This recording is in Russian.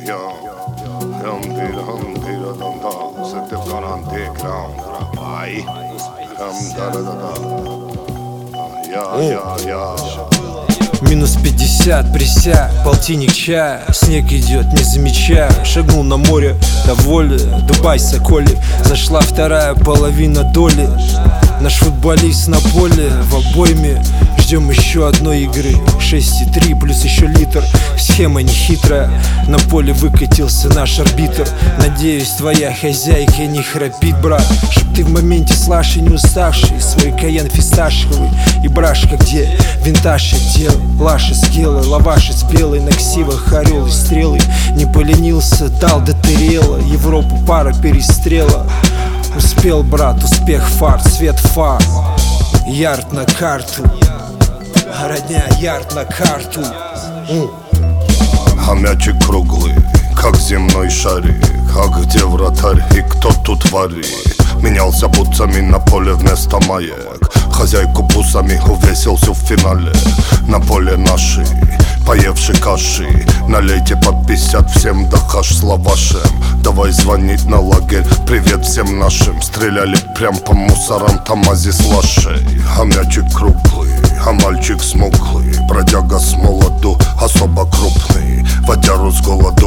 Минус 50, присяг, полтинник чая. Снег идет, не замечая. Шагнул на море, до воли, Дубай, Соколи. Зашла вторая половина доли. Наш футболист на поле, в обойме. Ждем еще одной игры. 6,3 плюс еще литр. Схема нехитрая. На поле выкатился наш арбитр. Надеюсь, твоя хозяйка не храпит, брат. Чтоб ты в моменте слаши не уставший. Свой каян фисташковый и брашка, где винтаж отдел. Лаши с гелой, лаваши с белой. На ксивах орел и стрелы. Не поленился, дал до терела. Европу пара перестрела. Успел, брат, успех фар, свет фар. Ярд на карту, родня, ярд на карту. А мячик круглый, как земной шарик. А где вратарь и кто тут варит? Менялся бутсами на поле вместо маек. Хозяйку бусами увесился в финале. На поле наши, поевши каши. Налейте по 50 всем, да хаш с лавашем. Давай звонить на лагерь, привет всем нашим. Стреляли прям по мусорам, тамази с лашей. А мячик круглый, а мальчик смуглый. Бродяга с молоду, особо крупный. Водяру с голоду